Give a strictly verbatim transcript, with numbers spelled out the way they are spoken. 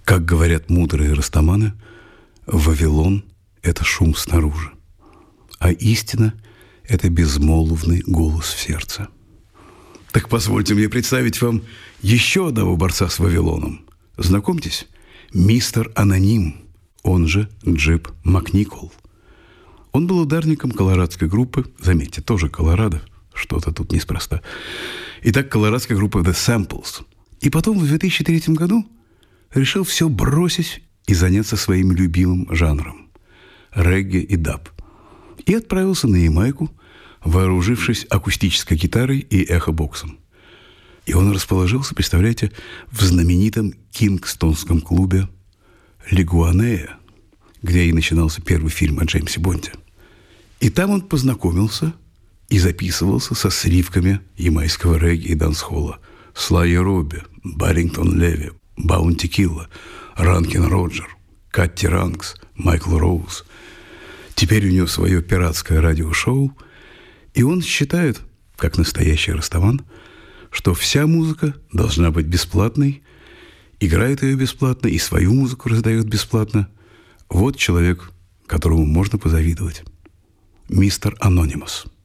Как говорят мудрые растаманы, Вавилон – это шум снаружи, а истина – это безмолвный голос в сердце. Так позвольте мне представить вам еще одного борца с Вавилоном. Знакомьтесь, мистер Аноним, он же Джип Макникол. Он был ударником колорадской группы, заметьте, тоже Колорадо, что-то тут неспроста. Итак, колорадская группа The Samples. И потом в две тысячи третьем году решил все бросить и заняться своим любимым жанром – регги и даб. И отправился на Ямайку, вооружившись акустической гитарой и эхобоксом. И он расположился, представляете, в знаменитом кингстонском клубе «Лигуанея», где и начинался первый фильм о Джеймсе Бонде. И там он познакомился и записывался со сливками ямайского регги и дансхолла: Слай Робби, Баррингтон Леви, Баунти Килла, Ранкин Роджер, Катти Ранкс, Майкл Роуз. Теперь у него свое пиратское радиошоу, и он считает, как настоящий растаман, что вся музыка должна быть бесплатной, играет ее бесплатно и свою музыку раздает бесплатно. Вот человек, которому можно позавидовать. Мистер Анонимус.